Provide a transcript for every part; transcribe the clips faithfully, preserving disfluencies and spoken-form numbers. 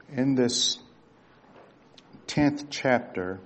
In this tenth chapter,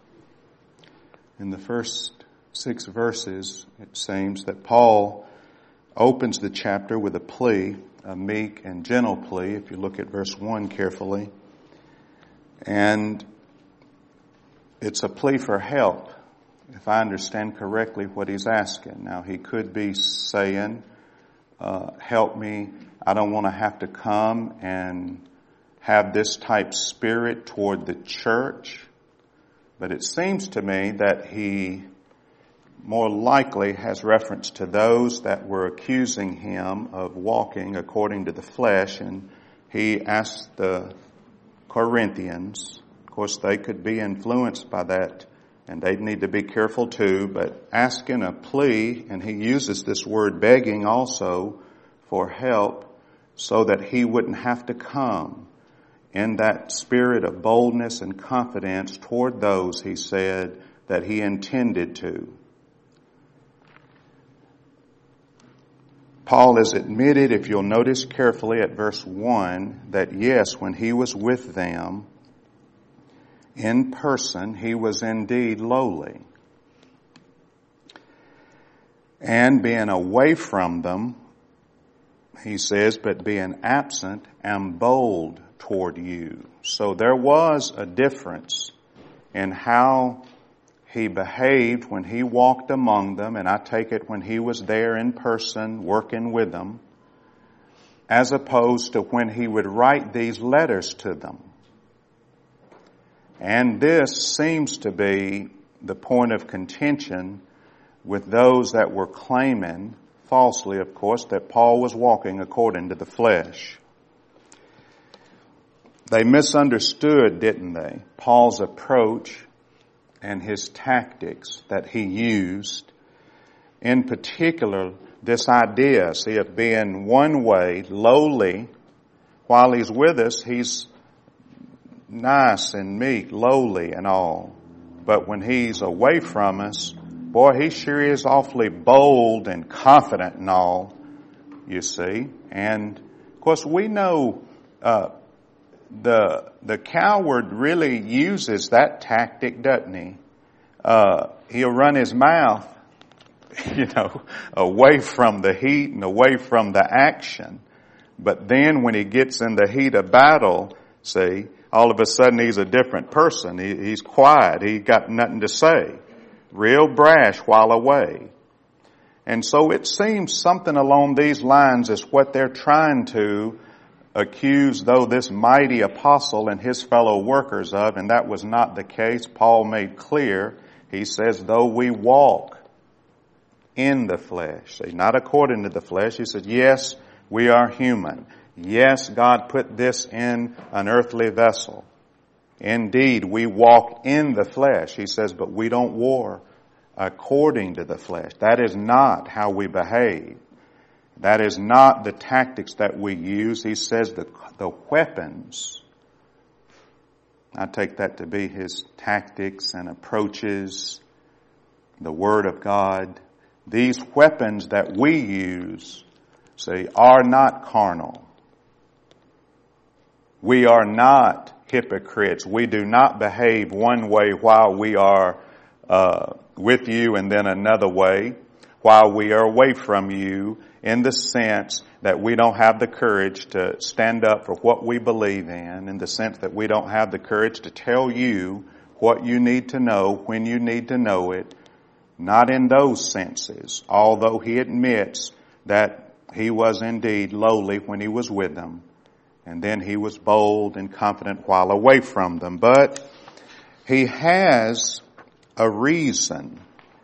in the first six verses, it seems that Paul opens the chapter with a plea, a meek and gentle plea, if you look at verse one carefully. And it's a plea for help, if I understand correctly what he's asking. Now, he could be saying, uh, help me, I don't want to have to come and have this type spirit toward the church. But it seems to me that he more likely has reference to those that were accusing him of walking according to the flesh. And he asked the Corinthians, of course they could be influenced by that and they'd need to be careful too, but asking a plea, and he uses this word begging also for help so that he wouldn't have to come in that spirit of boldness and confidence toward those, he said, that he intended to. Paul has admitted, if you'll notice carefully at verse one, that yes, when he was with them in person, he was indeed lowly. And being away from them, he says, but being absent, am bold toward you. So there was a difference in how he behaved when he walked among them, and I take it when he was there in person working with them, as opposed to when he would write these letters to them. And this seems to be the point of contention with those that were claiming, falsely of course, that Paul was walking according to the flesh. They misunderstood, didn't they, Paul's approach and his tactics that he used. In particular, this idea, see, of being one way, lowly. While he's with us, he's nice and meek, lowly and all. But when he's away from us, boy, he sure is awfully bold and confident and all, you see. And, of course, we know uh The the coward really uses that tactic, doesn't he? Uh, he'll run his mouth, you know, away from the heat and away from the action. But then when he gets in the heat of battle, see, all of a sudden he's a different person. He, he's quiet. He got nothing to say. Real brash while away. And so it seems something along these lines is what they're trying to accused, though, this mighty apostle and his fellow workers of, and that was not the case. Paul made clear, he says, though we walk in the flesh, see, not according to the flesh. He said, yes, we are human. Yes, God put this in an earthly vessel. Indeed, we walk in the flesh. He says, but we don't war according to the flesh. That is not how we behave. That is not the tactics that we use. He says the, the weapons, I take that to be his tactics and approaches, the Word of God. These weapons that we use, see, are not carnal. We are not hypocrites. We do not behave one way while we are uh, with you and then another way while we are away from you, in the sense that we don't have the courage to stand up for what we believe in, in the sense that we don't have the courage to tell you what you need to know when you need to know it. Not in those senses, although he admits that he was indeed lowly when he was with them, and then he was bold and confident while away from them. But he has a reason.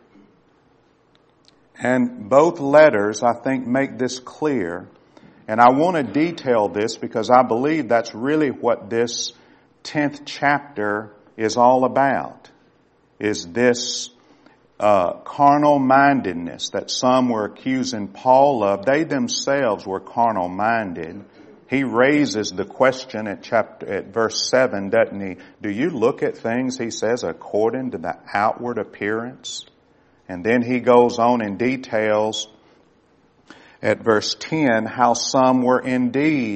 And both letters, I think, make this clear. And I want to detail this because I believe that's really what this tenth chapter is all about, is this uh, carnal-mindedness that some were accusing Paul of. They themselves were carnal-minded. He raises the question at chapter, at verse seven, doesn't he? Do you look at things, he says, according to the outward appearance? And then he goes on and details at verse ten how some were indeed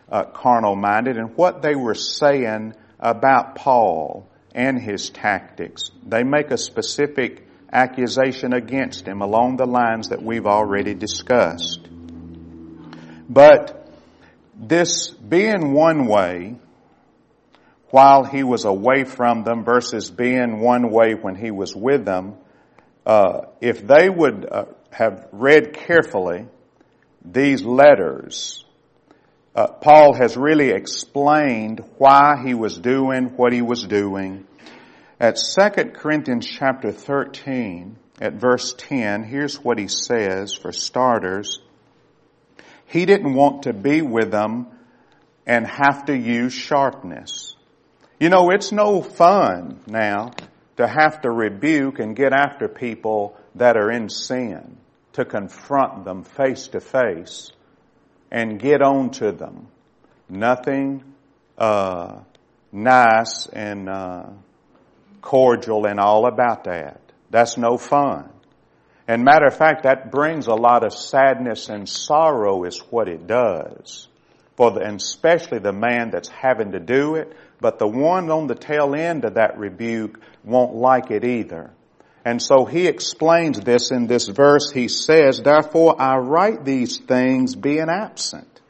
uh, carnal-minded and what they were saying about Paul and his tactics. They make a specific accusation against him along the lines that we've already discussed. But this being one way while he was away from them versus being one way when he was with them, uh, if they would uh, have read carefully these letters, uh, Paul has really explained why he was doing what he was doing. At Second Corinthians chapter thirteen, at verse ten, here's what he says for starters. He didn't want to be with them and have to use sharpness. You know, it's no fun now to have to rebuke and get after people that are in sin, to confront them face to face and get on to them. Nothing uh, nice and uh, cordial and all about that. That's no fun. And matter of fact, that brings a lot of sadness and sorrow is what it does. For the, and especially the man that's having to do it, but the one on the tail end of that rebuke won't like it either. And so he explains this in this verse. He says, "Therefore I write these things being absent,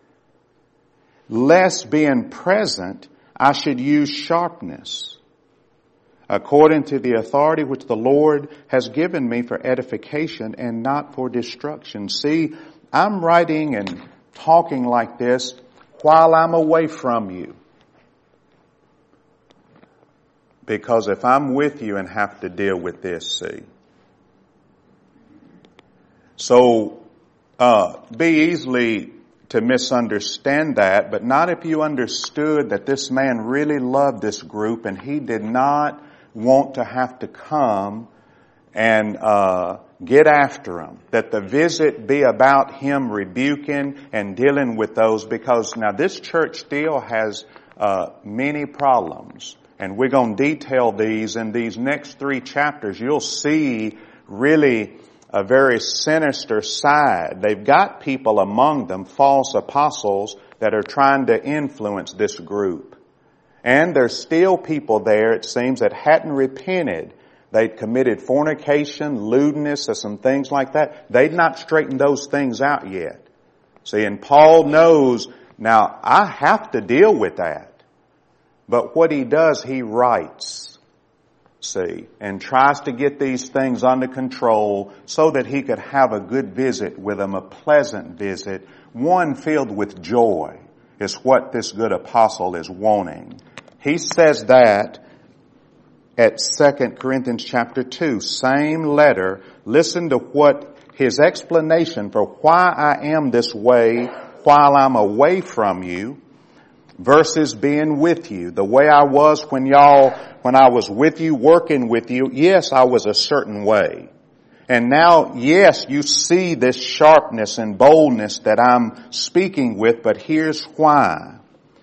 lest being present I should use sharpness, according to the authority which the Lord has given me for edification and not for destruction." See, I'm writing and talking like this while I'm away from you. Because if I'm with you and have to deal with this, see. So, uh, be easily to misunderstand that, but not if you understood that this man really loved this group and he did not want to have to come and uh get after them. That the visit be about him rebuking and dealing with those, because now this church still has uh many problems. And we're going to detail these in these next three chapters. You'll see really a very sinister side. They've got people among them, false apostles, that are trying to influence this group. And there's still people there, it seems, that hadn't repented. They'd committed fornication, lewdness, or some things like that. They'd not straightened those things out yet. See, and Paul knows, now I have to deal with that. But what he does, he writes, see, and tries to get these things under control so that he could have a good visit with them, a pleasant visit, one filled with joy, is what this good apostle is wanting. He says that at Second Corinthians chapter two, same letter. Listen to what his explanation for why I am this way while I'm away from you versus being with you. The way I was when y'all, when I was with you, working with you, yes, I was a certain way. And now, yes, you see this sharpness and boldness that I'm speaking with, but here's why.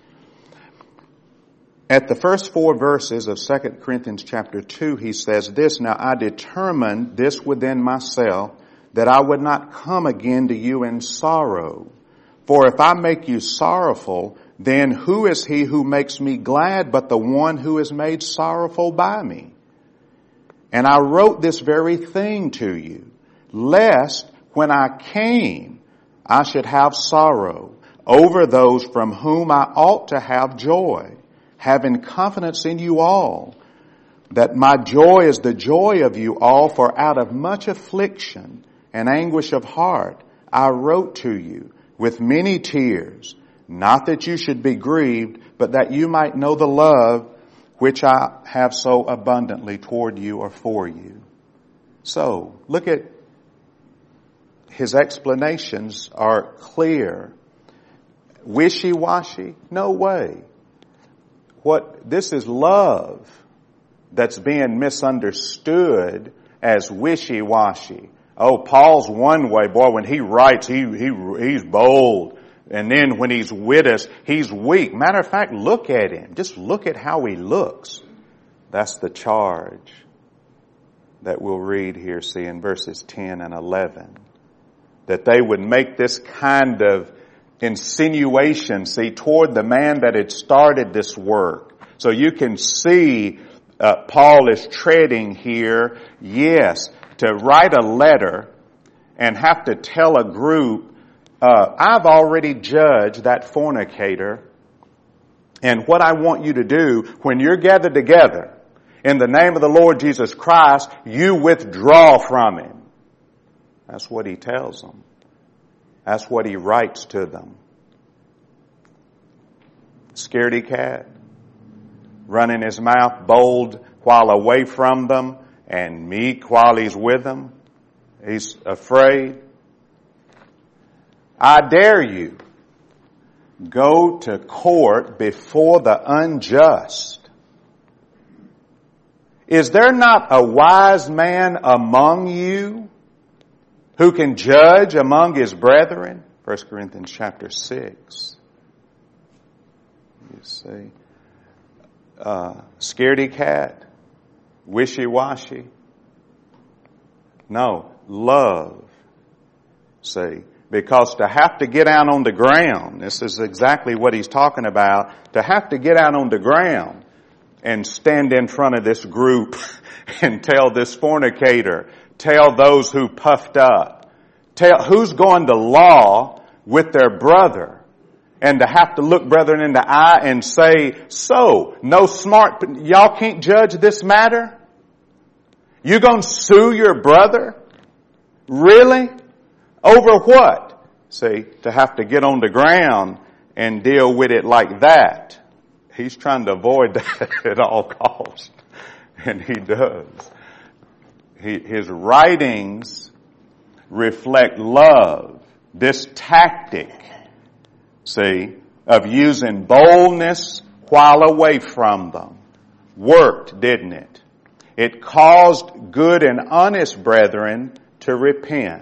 At the first four verses of Second Corinthians chapter two, he says this, "Now I determined this within myself, that I would not come again to you in sorrow. For if I make you sorrowful, then who is he who makes me glad but the one who is made sorrowful by me? And I wrote this very thing to you, lest when I came I should have sorrow over those from whom I ought to have joy, having confidence in you all, that my joy is the joy of you all, for out of much affliction and anguish of heart I wrote to you with many tears, not that you should be grieved, but that you might know the love which I have so abundantly toward you or for you." So, look at his explanations are clear. Wishy-washy? No way. What, this is love that's being misunderstood as wishy-washy. Oh, Paul's one way, boy, when he writes, he, he, he's bold. And then when he's with us, he's weak. Matter of fact, look at him. Just look at how he looks. That's the charge that we'll read here, see, in verses ten and eleven. That they would make this kind of insinuation, see, toward the man that had started this work. So you can see uh, Paul is treading here, yes, to write a letter and have to tell a group, uh, I've already judged that fornicator, and what I want you to do when you're gathered together in the name of the Lord Jesus Christ, you withdraw from him. That's what he tells them. That's what he writes to them. Scaredy cat, running his mouth, bold while away from them, and meek while he's with them. He's afraid. I dare you, go to court before the unjust. Is there not a wise man among you who can judge among his brethren? First Corinthians chapter six. You see. Uh, scaredy cat. Wishy-washy. No. Love. See. Because to have to get out on the ground, this is exactly what he's talking about, to have to get out on the ground and stand in front of this group and tell this fornicator, tell those who puffed up, tell who's going to law with their brother, and to have to look brethren in the eye and say, so, no smart, y'all can't judge this matter? You gonna sue your brother? Really? Over what? See, to have to get on the ground and deal with it like that. He's trying to avoid that at all costs. And he does. He, his writings reflect love. This tactic, see, of using boldness while away from them worked, didn't it? It caused good and honest brethren to repent.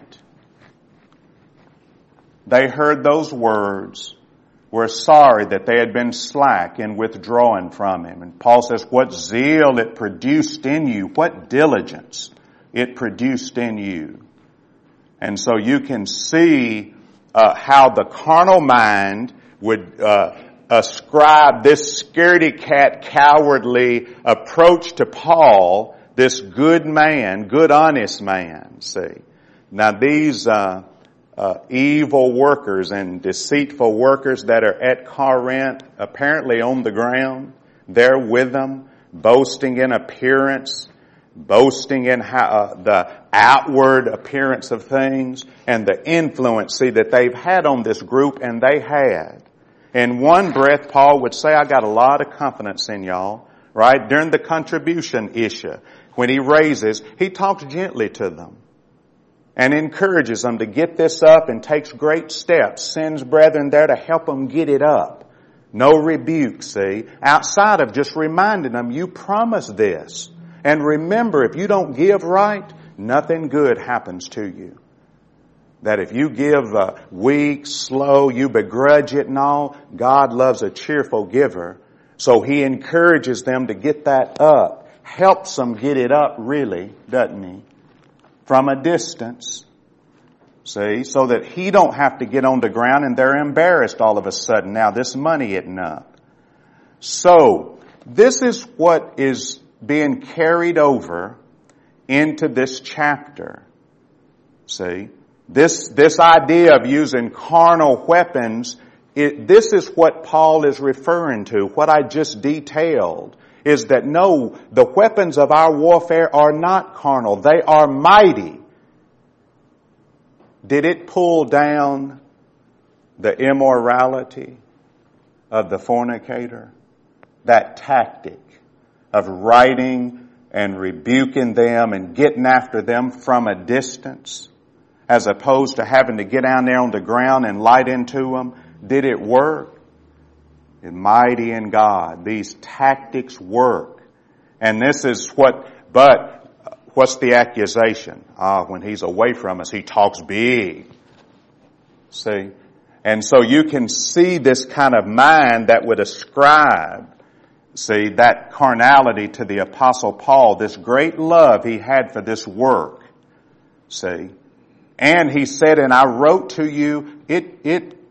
They heard those words, were sorry that they had been slack in withdrawing from him. And Paul says, what zeal it produced in you, what diligence it produced in you. And so you can see uh, how the carnal mind would uh, ascribe this scaredy cat, cowardly approach to Paul, this good man, good honest man, see. Now these uh Uh, evil workers and deceitful workers that are at Corinth, apparently on the ground, they're with them, boasting in appearance, boasting in how, uh, the outward appearance of things and the influence, see, that they've had on this group, and they had. In one breath, Paul would say, I got a lot of confidence in y'all, right? During the contribution issue, when he raises, he talks gently to them and encourages them to get this up and takes great steps, sends brethren there to help them get it up. No rebuke, see, outside of just reminding them, you promised this. And remember, if you don't give right, nothing good happens to you. That if you give uh, weak, slow, you begrudge it and all, God loves a cheerful giver. So he encourages them to get that up. Helps them get it up, really, doesn't he? From a distance, see, so that he don't have to get on the ground and they're embarrassed all of a sudden. Now this money isn't up. So this is what is being carried over into this chapter. See, this this idea of using carnal weapons, it, this is what Paul is referring to. What I just detailed is that no, the weapons of our warfare are not carnal. They are mighty. Did it pull down the immorality of the fornicator? That tactic of writing and rebuking them and getting after them from a distance, as opposed to having to get down there on the ground and light into them, did it work? And mighty in God, these tactics work. And this is what, but what's the accusation? Ah, when he's away from us, he talks big. See? And so you can see this kind of mind that would ascribe, see, that carnality to the Apostle Paul, this great love he had for this work. See? And he said, and I wrote to you, it, it,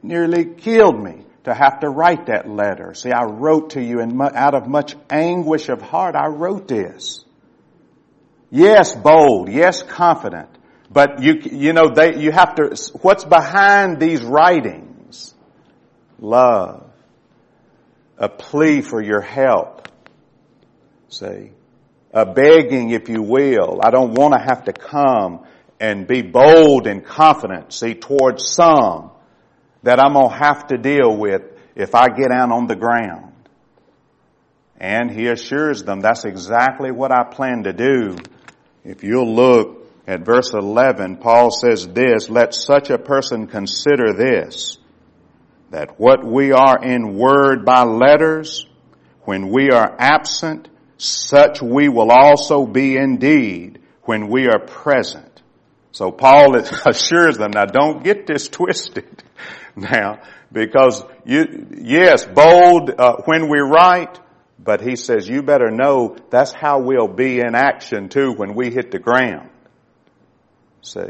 nearly killed me to have to write that letter. See, I wrote to you and out of much anguish of heart, I wrote this. Yes, bold. Yes, confident. But you, you know, they, you have to, what's behind these writings? Love. A plea for your help. See? A begging, if you will. I don't want to have to come and be bold and confident, see, towards some that I'm going to have to deal with if I get out on the ground. And he assures them that's exactly what I plan to do. If you'll look at verse eleven, Paul says this, let such a person consider this, that what we are in word by letters, when we are absent, such we will also be indeed when we are present. So Paul assures them, now don't get this twisted now, because you, yes, bold uh, when we write, but he says you better know that's how we'll be in action too when we hit the ground. See?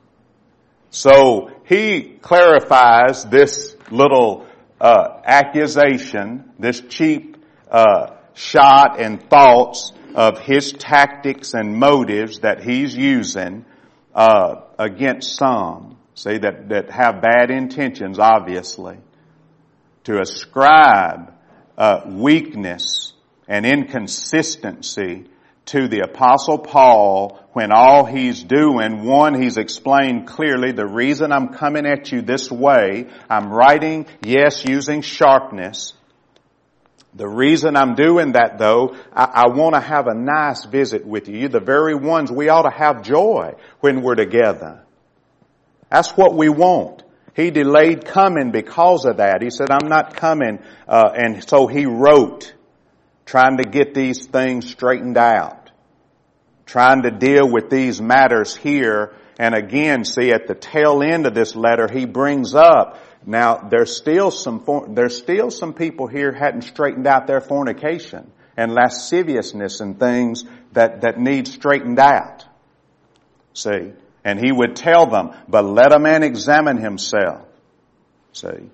So he clarifies this little uh, accusation, this cheap uh, shot and thoughts of his tactics and motives that he's using uh, against some, see, that, that have bad intentions, obviously, to ascribe uh, weakness and inconsistency to the Apostle Paul when all he's doing, one, he's explained clearly the reason I'm coming at you this way. I'm writing, yes, using sharpness. The reason I'm doing that, though, I, I want to have a nice visit with you. You're the very ones we ought to have joy when we're together. That's what we want. He delayed coming because of that. He said, I'm not coming. Uh, and so he wrote, trying to get these things straightened out, trying to deal with these matters here. And again, see, at the tail end of this letter, he brings up, now there's still some, there's still some people here hadn't straightened out their fornication and lasciviousness and things that, that need straightened out. See? And he would tell them, but let a man examine himself. See?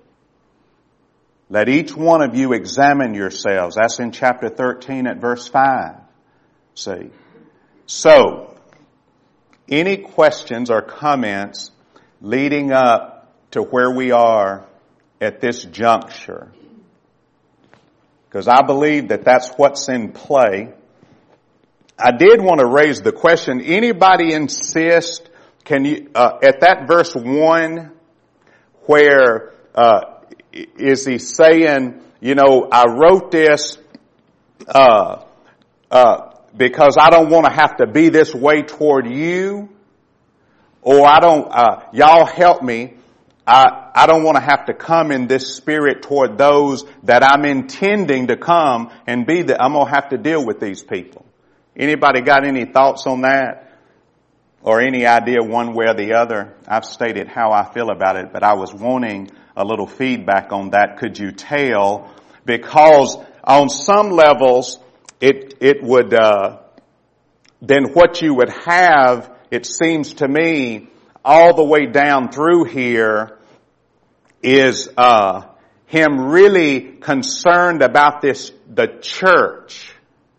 Let each one of you examine yourselves. That's in chapter thirteen at verse five. See? So, any questions or comments leading up to where we are at this juncture? Because I believe that that's what's in play. I did want to raise the question, anybody insist, can you, uh, at that verse one, where, uh, is he saying, you know, I wrote this, uh, uh, because I don't want to have to be this way toward you, or I don't, uh, y'all help me. I, I don't want to have to come in this spirit toward those that I'm intending to come and be that I'm going to have to deal with these people. Anybody got any thoughts on that? Or any idea one way or the other? I've stated how I feel about it, but I was wanting a little feedback on that. Could you tell? Because on some levels, it, it would, uh, then what you would have, it seems to me, all the way down through here is, uh, him really concerned about this, the church.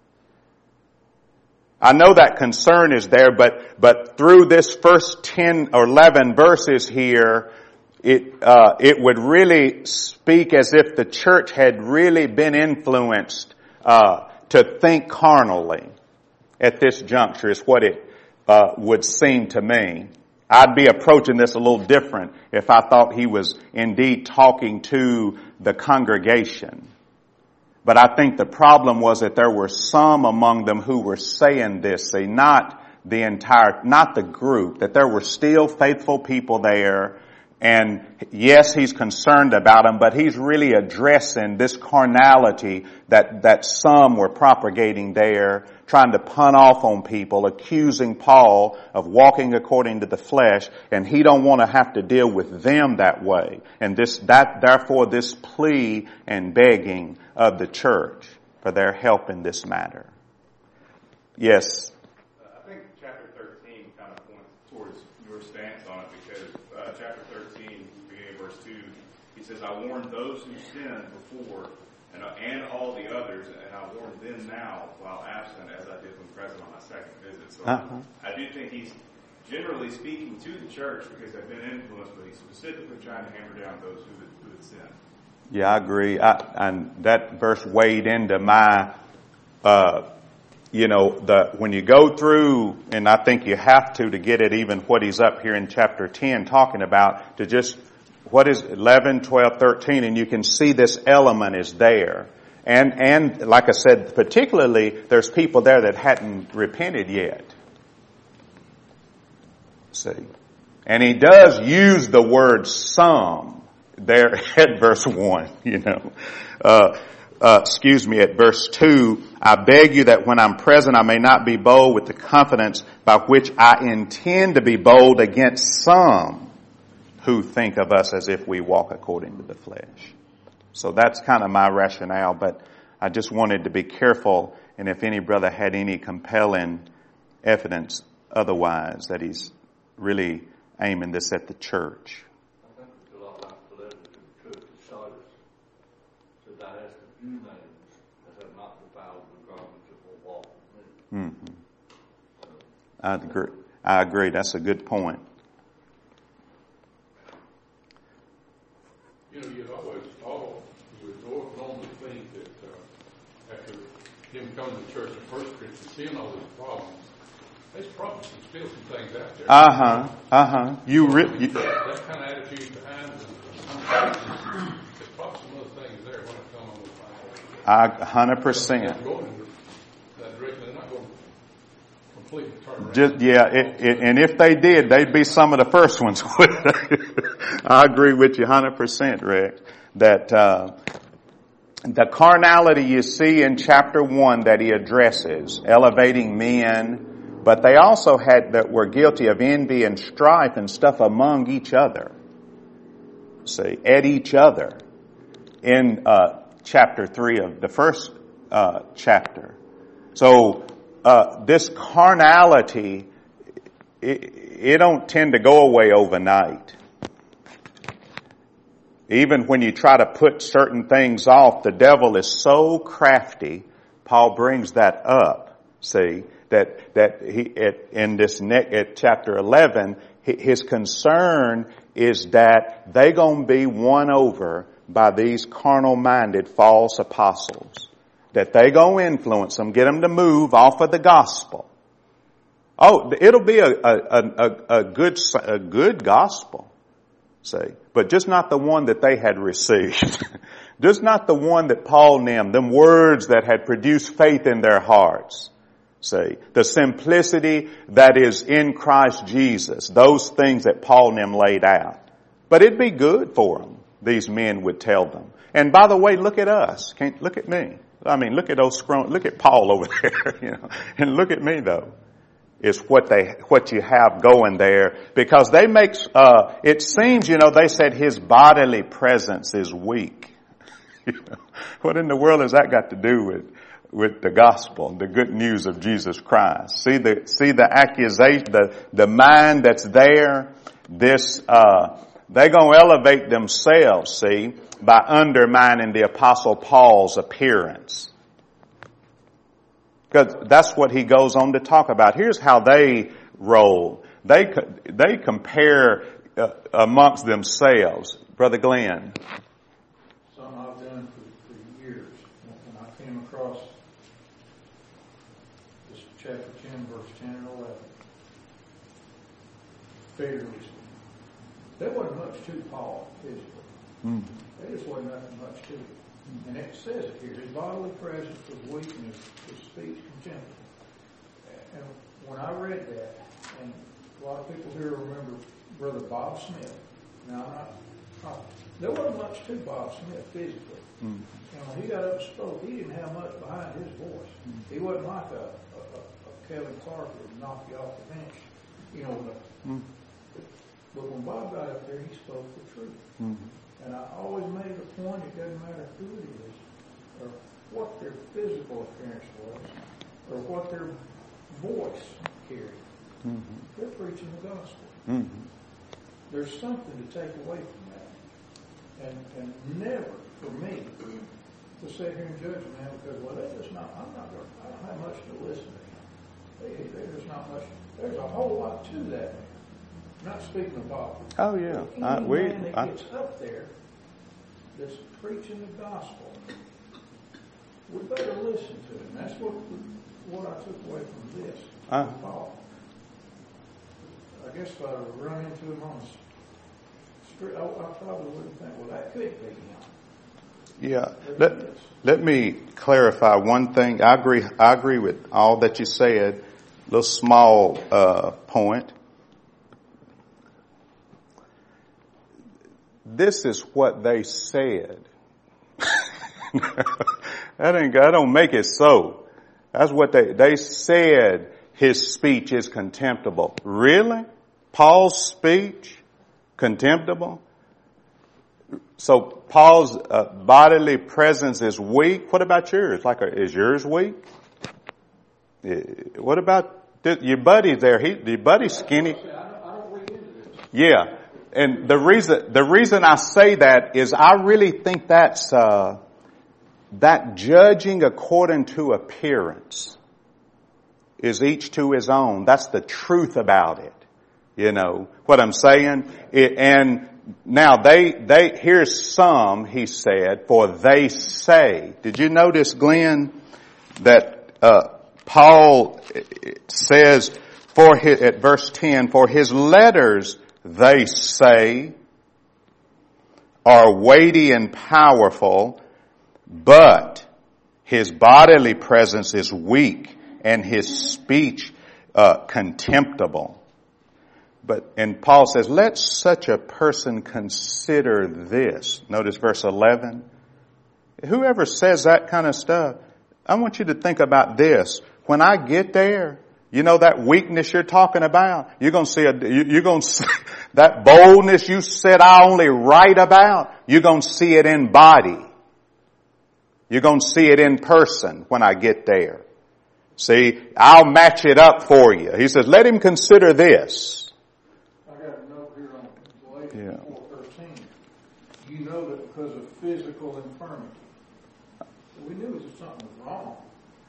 I know that concern is there, but, but through this first ten or eleven verses here, it, uh, it would really speak as if the church had really been influenced, uh, to think carnally at this juncture is what it, uh, would seem to me. I'd be approaching this a little different if I thought he was indeed talking to the congregation. But I think the problem was that there were some among them who were saying this, say not the entire, not the group, that there were still faithful people there. And yes, he's concerned about them, but he's really addressing this carnality that, that some were propagating there, trying to pun off on people, accusing Paul of walking according to the flesh, and he don't want to have to deal with them that way. And this, that, therefore this plea and begging of the church for their help in this matter. Yes. I think chapter thirteen kind of points towards your stance on it because uh, chapter thirteen, beginning of verse two, says, I warned those who sinned before and, and all the others, and I warn them now while absent, as I did when present on my second visit. So uh-huh. I do think he's generally speaking to the church because they've been influenced, but he's specifically trying to hammer down those who had, who had sinned. Yeah, I agree. I, and that verse weighed into my, uh, you know, the when you go through, and I think you have to to get it even what he's up here in chapter ten talking about, to just, what is eleven, twelve, thirteen, and you can see this element is there. And, and like I said, particularly, there's people there that hadn't repented yet. See? And he does use the word some there at verse one, you know. Uh, uh, excuse me, at verse two, I beg you that when I'm present I may not be bold with the confidence by which I intend to be bold against some who think of us as if we walk according to the flesh. So that's kind of my rationale, but I just wanted to be careful, and if any brother had any compelling evidence otherwise, that he's really aiming this at the church. I think it's a lot like the letter to the church of Sardis. So thou hast a few names that have not defiled the garments of the wall. Mm-hmm. So, I agree. I agree. That's a good point. You know, you always all you would always normally think that uh, after him coming to church in First Corinthians, seeing all these problems, there's probably some, still some things out there. Uh huh. Uh huh. You, re- you that kind of attitude behind them. There's probably some other things there when it comes on the final. I hundred percent. That direction, they're not going to completely turn around. Just, yeah, it, it, and if they did, they'd be some of the first ones. I agree with you one hundred percent, Rick. That uh, the carnality you see in chapter one that he addresses, elevating men, but they also had that were guilty of envy and strife and stuff among each other. See, at each other in uh, chapter three of the first uh, chapter. So uh, this carnality, it, it don't tend to go away overnight. Even when you try to put certain things off, the devil is so crafty. Paul brings that up. See, that that he at, in this ne- at chapter eleven, his concern is that they gonna be won over by these carnal-minded false apostles. That they gonna influence them, get them to move off of the gospel. Oh, it'll be a a a, a good a good gospel. See, but just not the one that they had received. Just not the one that Paul named, them words that had produced faith in their hearts. See, the simplicity that is in Christ Jesus, those things that Paul and them laid out. But it'd be good for them, these men would tell them. And by the way, look at us. Can't look at me. I mean, look at those scrum, look at Paul over there, you know, and look at me though. Is what they, what you have going there, because they make, uh, it seems, you know, they said his bodily presence is weak. You know, what in the world has that got to do with, with the gospel, the good news of Jesus Christ? See the, see the accusation, the, the mind that's there, this, uh, they're gonna elevate themselves, see, by undermining the Apostle Paul's appearance. Because that's what he goes on to talk about. Here's how they roll. They they compare uh, amongst themselves. Brother Glenn. Something I've done for, for years. When I came across this chapter ten, verse ten and eleven, figuratively, there wasn't much to Paul physically. Mm. There just wasn't nothing much to it. And it says it here, his bodily presence was weak and his, his speech contemptible. And when I read that, and a lot of people here remember Brother Bob Smith. Now, I, I, there wasn't much to Bob Smith physically. Mm. And when he got up and spoke, he didn't have much behind his voice. Mm. He wasn't like a, a, a Kevin Clark that would knock you off the bench. You know, the, mm. but when Bob got up there, he spoke the truth. Mm. And I always made a point, it doesn't matter who it is, or what their physical appearance was, or what their voice carried. Mm-hmm. They're preaching the gospel. Mm-hmm. There's something to take away from that. And, and never, for me, to sit here and judge a man because, well, they're just not, I'm not, I don't have much to listen to him. They, there's just not much, there's a whole lot to that man. I'm not speaking of Paul. Oh, yeah. Any I, we, man that I, gets up there that's preaching the gospel, we better listen to him. That's what what I took away from this. Uh, Paul. I guess if I run into him on the street, I, I probably wouldn't think, well, that could be him. Yeah. Let, let me clarify one thing. I agree, I agree with all that you said. Little small, uh, point. This is what they said. That ain't, that don't make it so. That's what they, they said his speech is contemptible. Really? Paul's speech? Contemptible? So Paul's uh, bodily presence is weak. What about yours? Like, a, is yours weak? What about th- your buddy there? He, your buddy's skinny. Yeah. And the reason, the reason I say that is I really think that's, uh, that judging according to appearance is each to his own. That's the truth about it. You know what I'm saying? It, and now they, they, here's some, he said, for they say. Did you notice, Glenn, that, uh, Paul says for his, at verse ten, for his letters, they say, are weighty and powerful, but his bodily presence is weak and his speech uh, contemptible. But, and Paul says, let such a person consider this. Notice verse eleven. Whoever says that kind of stuff, I want you to think about this. When I get there, you know that weakness you're talking about? You're going to see a, you're going to see that boldness you said I only write about. You're going to see it in body. You're going to see it in person when I get there. See, I'll match it up for you. He says, let him consider this. I got a note here on Galatians four thirteen. You know that because of physical infirmity. So we knew that something was wrong.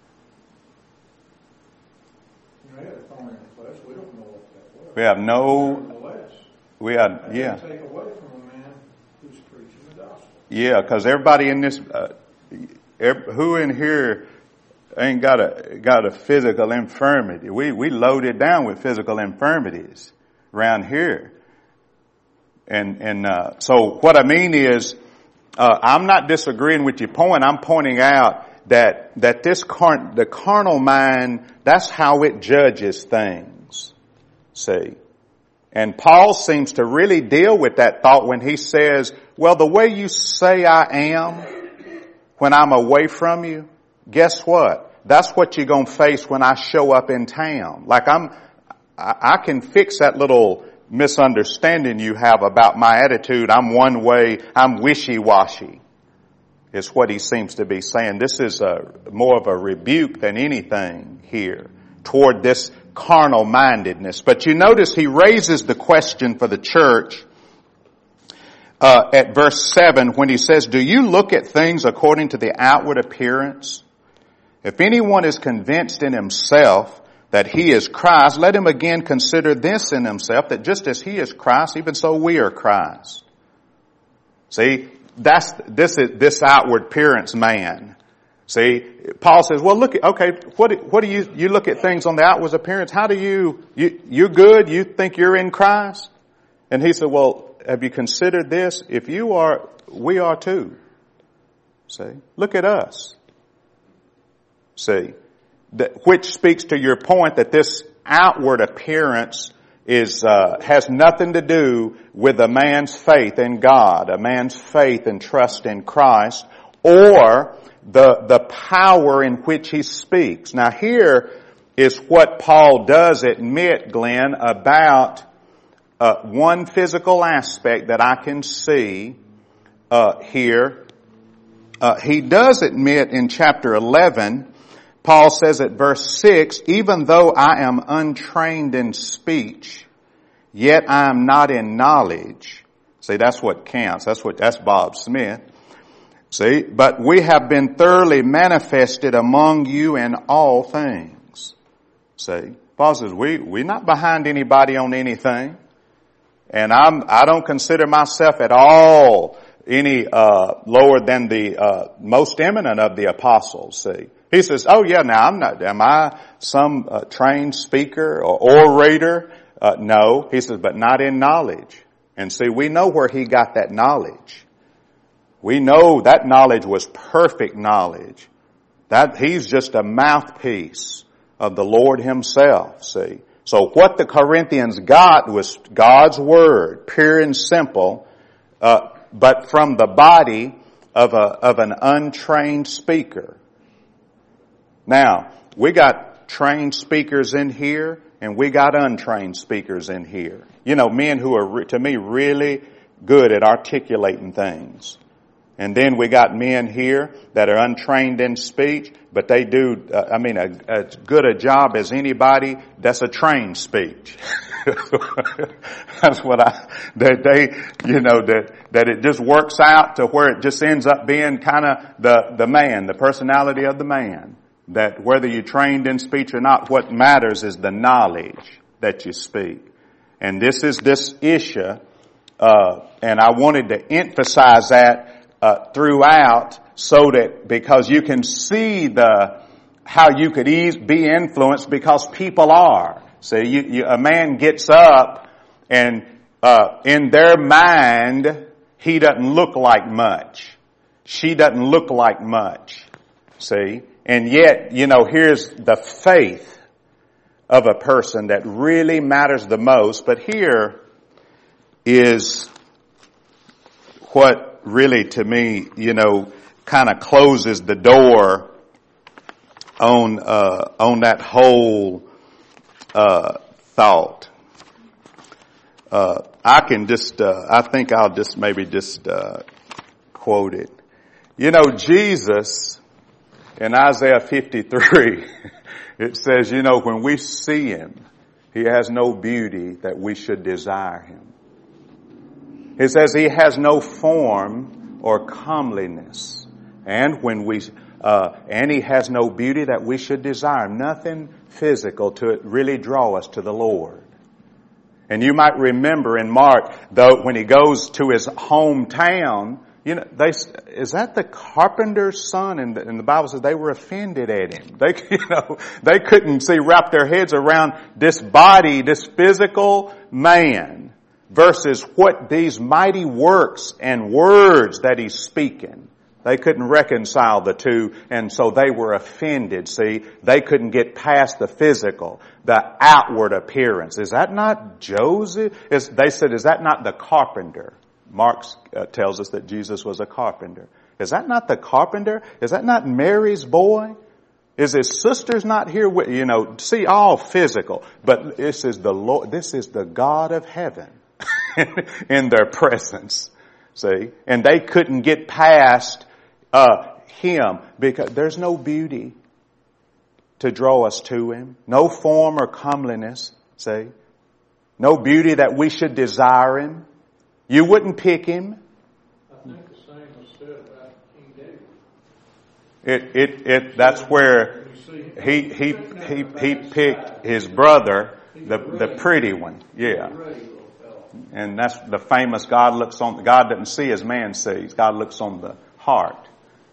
You know, he had a thorn in the flesh. We don't know what that was. We have no, Nevertheless, we have, yeah. that take away from a man who's preaching the gospel. Yeah, because everybody in this, uh, every, who in here ain't got a got a physical infirmity? We we loaded down with physical infirmities around here, and and uh, so what I mean is, uh, I'm not disagreeing with your point. I'm pointing out that that this car, the carnal mind, that's how it judges things. See. And Paul seems to really deal with that thought when he says, well, the way you say I am when I'm away from you, guess what? That's what you're going to face when I show up in town. Like I'm, I, I can fix that little misunderstanding you have about my attitude. I'm one way, I'm wishy-washy, is what he seems to be saying. This is a, more of a rebuke than anything here toward this carnal mindedness. But you notice he raises the question for the church uh, at verse seven when he says, do you look at things according to the outward appearance? If anyone is convinced in himself that he is Christ, let him again consider this in himself, that just as he is Christ, even so we are Christ. See, that's this is this outward appearance man. See, Paul says, well, look, okay, what, what do you, you look at things on the outward appearance? How do you, you, you're good? You think you're in Christ? And he said, well, have you considered this? If you are, we are too. See, look at us. See, that, which speaks to your point that this outward appearance is, uh, has nothing to do with a man's faith in God, a man's faith and trust in Christ, or the, the power in which he speaks. Now here is what Paul does admit, Glenn, about, uh, one physical aspect that I can see, uh, here. Uh, he does admit in chapter eleven, Paul says at verse six, even though I am untrained in speech, yet I am not in knowledge, See, that's what counts. That's what, that's Bob Smith. See, but we have been thoroughly manifested among you in all things. See, Paul says, we, we're not behind anybody on anything. And I'm, I don't consider myself at all any, uh, lower than the, uh, most eminent of the apostles. See, he says, oh yeah, now I'm not, am I some uh, trained speaker or orator? Uh, no. He says, but not in knowledge. And see, we know where he got that knowledge. We know that knowledge was perfect knowledge. That he's just a mouthpiece of the Lord himself, see. So what the Corinthians got was God's word, pure and simple, uh, but from the body of a, of an untrained speaker. Now, we got trained speakers in here, and we got untrained speakers in here. You know, men who are, to me, really good at articulating things. And then we got men here that are untrained in speech, but they do, uh, I mean, a, as good a job as anybody that's a trained speech. That's what I, that they, you know, that, that it just works out to where it just ends up being kind of the, the man, the personality of the man. That whether you're trained in speech or not, what matters is the knowledge that you speak. And this is this issue, uh, and I wanted to emphasize that Uh, throughout, so that because you can see the how you could ease, be influenced because people are. See, you, you, a man gets up and uh, in their mind he doesn't look like much. She doesn't look like much. See, and yet you know here's the faith of a person that really matters the most. But here is what really, to me, you know, kind of closes the door on uh, on that whole uh, thought. Uh, I can just, uh, I think I'll just maybe just uh, quote it. You know, Jesus in Isaiah fifty-three, it says, you know, when we see him, he has no beauty that we should desire him. It says he has no form or comeliness. And when we, uh, and he has no beauty that we should desire. Nothing physical to really draw us to the Lord. And you might remember in Mark, though, when he goes to his hometown, you know, they, is that the carpenter's son? And the, and the Bible says they were offended at him. They, you know, they couldn't see, wrap their heads around this body, this physical man, versus what these mighty works and words that he's speaking. They couldn't reconcile the two, and so they were offended. See, they couldn't get past the physical, the outward appearance. Is that not Joseph? Is, they said, is that not the carpenter? Mark uh, tells us that Jesus was a carpenter. Is that not the carpenter? Is that not Mary's boy? Is his sisters not here with, you know, see, all physical. But this is the Lord, this is the God of heaven. In their presence, see, and they couldn't get past uh, him because there's no beauty to draw us to him, no form or comeliness, see, no beauty that we should desire him. You wouldn't pick him. I think the same was said about King David. It it it that's where he he he he picked his brother, the the pretty one, yeah. And that's the famous God looks on, God doesn't see as man sees. God looks on the heart.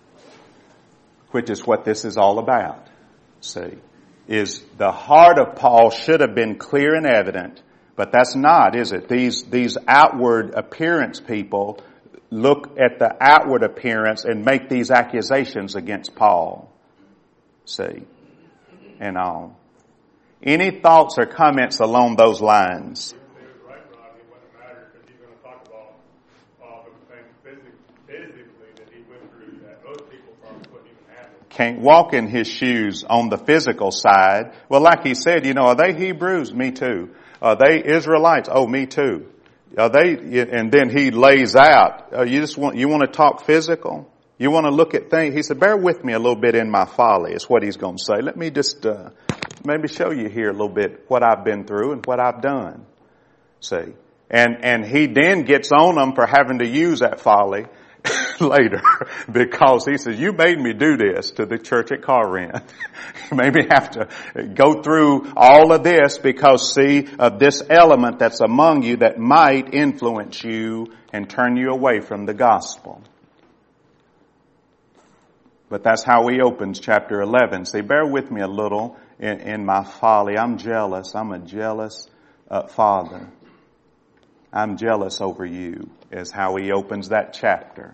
Which is what this is all about. See, is the heart of Paul should have been clear and evident, but that's not, is it? These, these outward appearance people look at the outward appearance and make these accusations against Paul. See, and all. Any thoughts or comments along those lines? Can't walk in his shoes on the physical side. Well, like he said, you know, are they Hebrews? Me too. Are they Israelites? Oh, me too. Are they? And then he lays out. Uh, you just want you want to talk physical. You want to look at things. He said, "Bear with me a little bit in my folly." Is what he's going to say. Let me just uh, maybe show you here a little bit what I've been through and what I've done. See, And, and he then gets on them for having to use that folly later, because he says, you made me do this to the church at Corinth. You made me have to go through all of this because, see, of this element that's among you that might influence you and turn you away from the gospel. But that's how he opens chapter eleven. See, bear with me a little in, in my folly. I'm jealous. I'm a jealous uh, father. I'm jealous over you, is how he opens that chapter.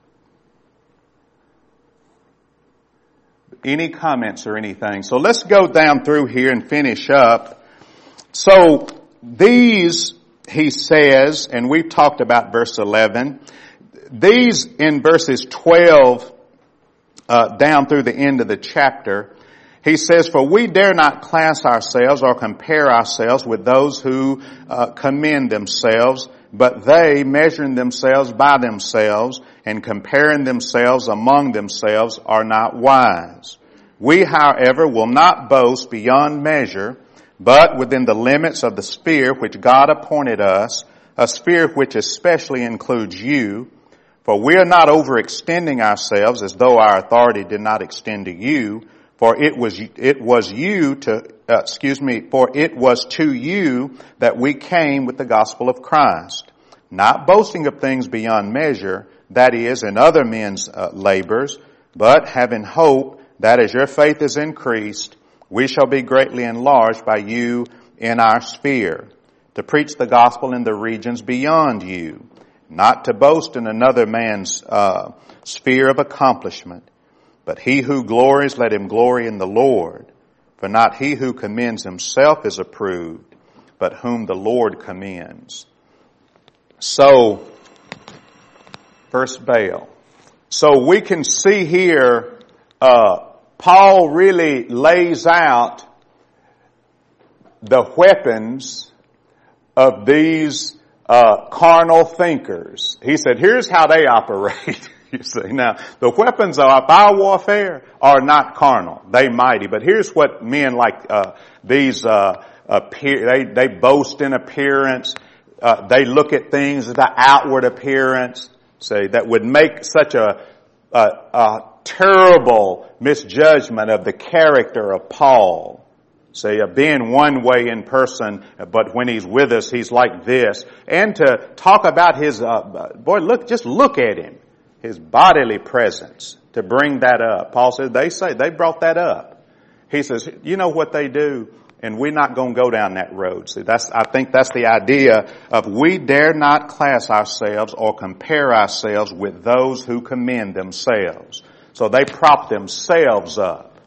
Any comments or anything? So let's go down through here and finish up. So these, he says, and we've talked about verse eleven, these in verses twelve uh, down through the end of the chapter, he says, for we dare not class ourselves or compare ourselves with those who uh, commend themselves, but they, measuring themselves by themselves and comparing themselves among themselves, are not wise. We, however, will not boast beyond measure, but within the limits of the sphere which God appointed us, a sphere which especially includes you. For we are not overextending ourselves as though our authority did not extend to you. For it was, it was you to, uh, excuse me, for it was to you that we came with the gospel of Christ, not boasting of things beyond measure, that is, in other men's uh, labors, but having hope that as your faith is increased, we shall be greatly enlarged by you in our sphere, to preach the gospel in the regions beyond you, not to boast in another man's uh, sphere of accomplishment. But he who glories, let him glory in the Lord. For not he who commends himself is approved, but whom the Lord commends. So, first Baal. So we can see here, uh, Paul really lays out the weapons of these uh, carnal thinkers. He said, here's how they operate. You see, now, the weapons of our warfare are not carnal. They mighty. But here's what men like, uh, these, uh, appear, they, they boast in appearance. Uh, they look at things as the outward appearance, say, that would make such a, a, a terrible misjudgment of the character of Paul. Say, of being one way in person, but when he's with us, he's like this. And to talk about his, uh, boy, look, just look at him. His bodily presence, to bring that up. Paul says, they say, they brought that up. He says, you know what they do? And we're not going to go down that road. See, that's, I think that's the idea of we dare not class ourselves or compare ourselves with those who commend themselves. So they prop themselves up.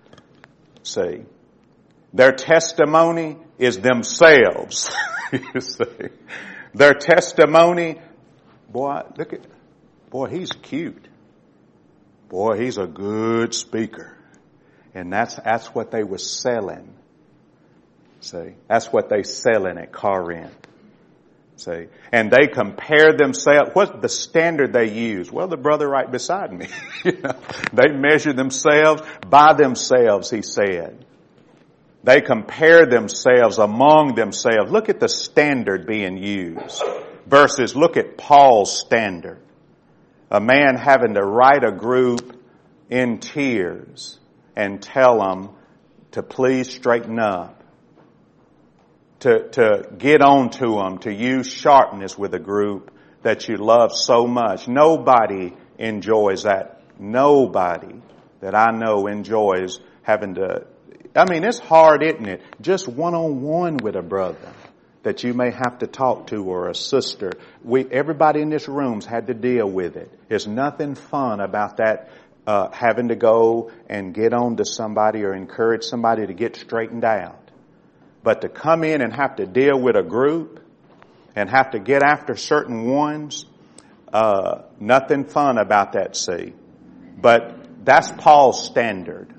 See, their testimony is themselves. You see, their testimony, boy, look at, boy, he's cute. Boy, he's a good speaker. And that's, that's what they were selling. See, that's what they selling at Corinth. See, and they compare themselves. What's the standard they use? Well, the brother right beside me. You know, they measure themselves by themselves, he said. They compare themselves among themselves. Look at the standard being used versus look at Paul's standard. A man having to write a group in tears and tell them to please straighten up, to, to get on to them, to use sharpness with a group that you love so much. Nobody enjoys that. Nobody that I know enjoys having to, I mean, it's hard, isn't it? Just one-on-one with a brother that you may have to talk to, or a sister. We, everybody in this room's had to deal with it. There's nothing fun about that, uh, having to go and get on to somebody or encourage somebody to get straightened out. But to come in and have to deal with a group and have to get after certain ones, uh, nothing fun about that, see. But that's Paul's standard.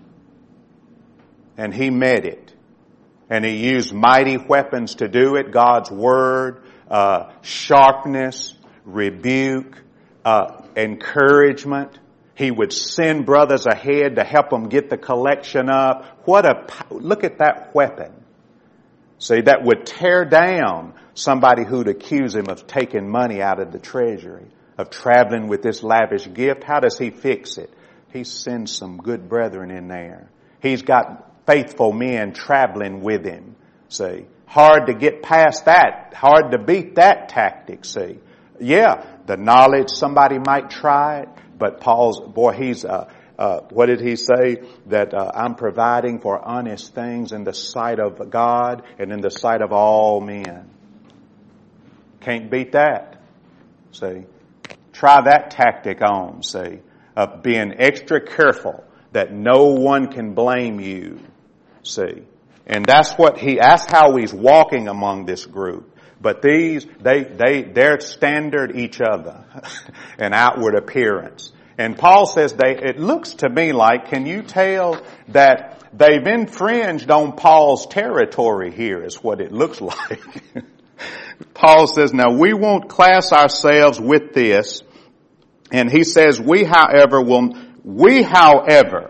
And he met it. And he used mighty weapons to do it. God's word, uh, sharpness, rebuke, uh, encouragement. He would send brothers ahead to help them get the collection up. What a, look at that weapon. See, that would tear down Somebody who'd accuse him of taking money out of the treasury, of traveling with this lavish gift. How does he fix it? He sends some good brethren in there. He's got faithful men traveling with him. See, hard to get past that. Hard to beat that tactic, see. Yeah, the knowledge, somebody might try it, but Paul's, boy, he's, uh, uh, what did he say? That uh, I'm providing for honest things in the sight of God and in the sight of all men. Can't beat that, see. Try that tactic on, see, of being extra careful that no one can blame you, see. And that's what he, that's how he's walking among this group. But these, they, they, they're standard each other, an outward appearance. And Paul says they, it looks to me like, can you tell that they've infringed on Paul's territory here is what it looks like. Paul says, now we won't class ourselves with this. And he says, we however will, we however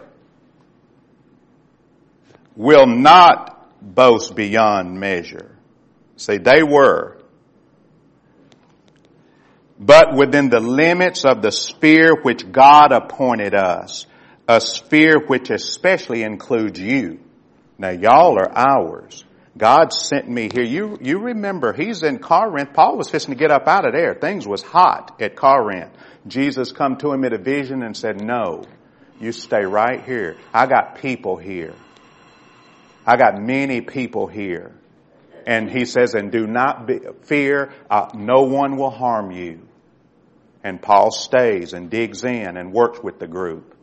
will not boast beyond measure. See, they were. But within the limits of the sphere which God appointed us, a sphere which especially includes you. Now y'all are ours. God sent me here. You, you remember, he's in Corinth. Paul was fixing to get up out of there. Things was hot at Corinth. Jesus come to him in a vision and said, no, you stay right here. I got people here. I got many people here. And he says, and do not be, fear, uh, no one will harm you. And Paul stays and digs in and works with the group.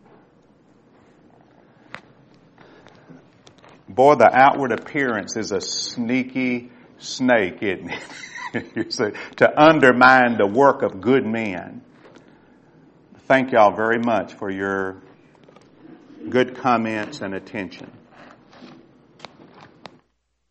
Boy, the outward appearance is a sneaky snake, isn't it? You see, to undermine the work of good men. Thank y'all very much for your good comments and attention.